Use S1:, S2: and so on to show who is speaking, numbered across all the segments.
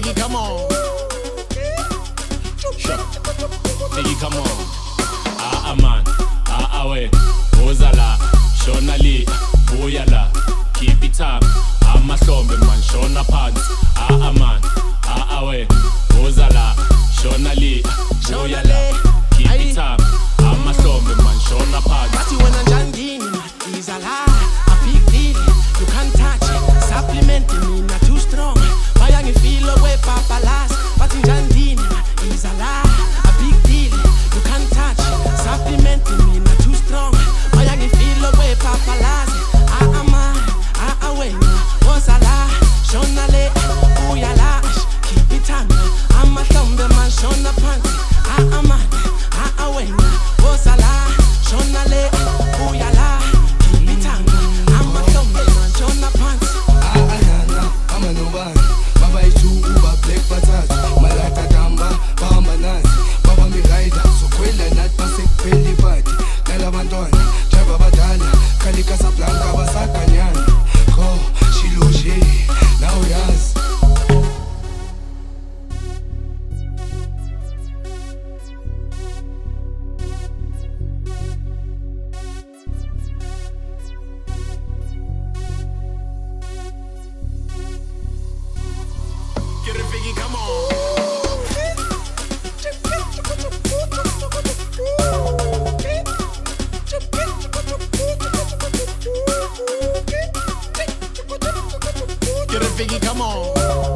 S1: Figgy, come on. Sure. Figgy, come on. Man. Away. Ozala. Shonali. Boyala. Keep it up. Amahlombe man. Shona pants. Man. Away. Ozala. Shonali. Boyala. Keep it up. Amahlombe man. Shona pants.
S2: But you wanna jangini, is a lie. A big deal. You can't touch it. Supplementing me, not too strong. Why you feel away, Papa last? But in jangini, is a lie. A big deal. You can't touch it. Supplementing me, not too strong. Why you feel away, Papa last? Man, away. Was a lie. Shonale, Uyala. Keep it on. I'm a thumb, the man, Shona Panty. Man, away. Was a lie. Shonale, Uyala. Keep it on. I'm a thumb, the man, Shona Panty.
S3: I'm a no man. Baba is too uber black patat. Malata tamba, Bamba nasi. Baba mi rider, so kwela nat pasik peli party. Kala bandona, driver badala. Kali Casablanca basakanyana. Ko, shiloje, now yas.
S1: Get it, Figgy, come on. Get it, Figgy, come on.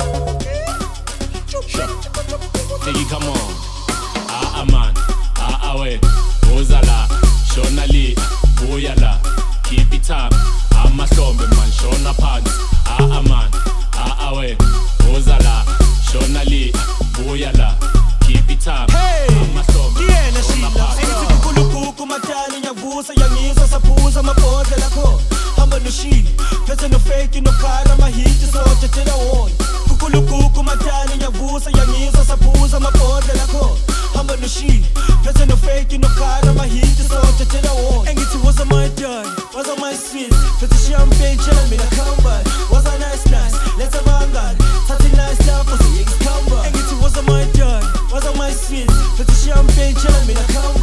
S1: Sure. Figgy, come on. Man. Away. Ozala. Shonali. Boyala. Keep it up. Amahlombe man. Shona pants. Man. Away. Ozala. Shonali. Boyala. Keep it up.
S4: Hey, yena shila engithi kukulukuku matali nyavusa yangizo saphuza amabhodle lakho hamba noshi phethe no fake no kara mahiti so tetela wona kukulukuku matali nyavusa yangizo saphuza amabhodle lakho hamba noshi phethe no fake no kara mahiti so tetela wona engithi was my done was my sweet phethe champagne tell me to come back was a nice let's have a gun such nice stuff so you come back engithi was my done was my sweet phethe champagne tell me to come